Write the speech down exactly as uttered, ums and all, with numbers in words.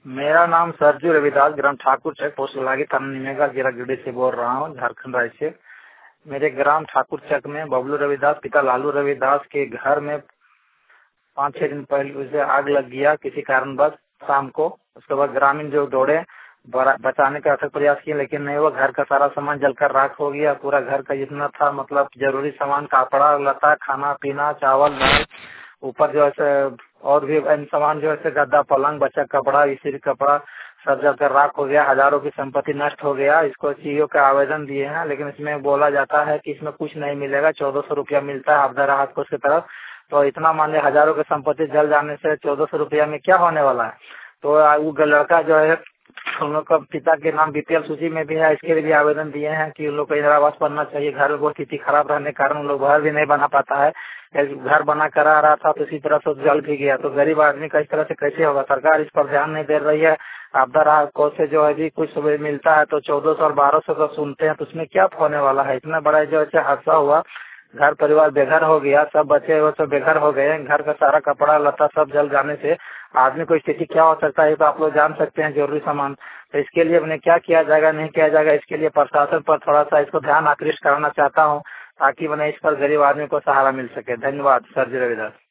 मेरा नाम सरजू रविदास, ग्राम ठाकुर चक, पोस्ट लागी, थाना निमेगा, जिला गिरिडीह से बोल रहा हूँ, झारखंड राज्य से। मेरे ग्राम ठाकुर चक में बबलू रविदास पिता लालू रविदास के घर में पाँच छह दिन पहले उसे आग लग गया किसी कारणवश शाम को। उसके बाद ग्रामीण जो दौड़े बचाने का अथक प्रयास किए, लेकिन नहीं हुआ। घर का सारा सामान जलकर राख हो गया। पूरा घर का जितना था मतलब जरूरी सामान, कपड़ा लता, खाना पीना, चावल दाल, ऊपर जो है और भी सामान जो है गद्दा पलंग, बच्चा कपड़ा, इसी कपड़ा सब जलकर राख हो गया। हजारों की संपत्ति नष्ट हो गया। इसको सीईओ का आवेदन दिए हैं, लेकिन इसमें बोला जाता है कि इसमें कुछ नहीं मिलेगा। चौदह सौ रुपया मिलता है आपदा राहत कोष की तरफ। तो इतना माने हजारों की संपत्ति जल जाने से चौदह सौ रुपया में क्या होने वाला है। तो वो लड़का जो है उन लोग का पिता के नाम बीपीएल सूची में भी है। इसके लिए भी आवेदन दिए हैं कि उन लोग को इंदिरा आवास बनना चाहिए। घर में बहुत स्थिति खराब रहने के कारण उन लोग घर भी नहीं बना पाता है। घर बना करा रहा था तो इसी तरह से जल भी गया। तो गरीब आदमी का इस तरह से कैसे होगा। सरकार इस पर ध्यान नहीं दे रही है। आपदा राहत कोष से जो है भी कुछ सुविधा मिलता है तो चौदह सौ और बारह सौ का सुनते हैं, तो उसमें क्या होने वाला है। इतना बड़ा जो है हादसा हुआ, घर परिवार बेघर हो गया, सब बच्चे वो सब बेघर हो गए। घर का सारा कपड़ा लता सब जल जाने से आदमी को स्थिति क्या हो सकता है, तो आप लोग जान सकते हैं। जरूरी सामान, तो इसके लिए अपने क्या किया जाएगा, नहीं किया जाएगा, इसके लिए प्रशासन पर थोड़ा सा इसको ध्यान आकृष्ट कराना चाहता हूँ, ताकि मैंने इस पर गरीब आदमी को सहारा मिल सके। धन्यवाद। सरजू रविदास।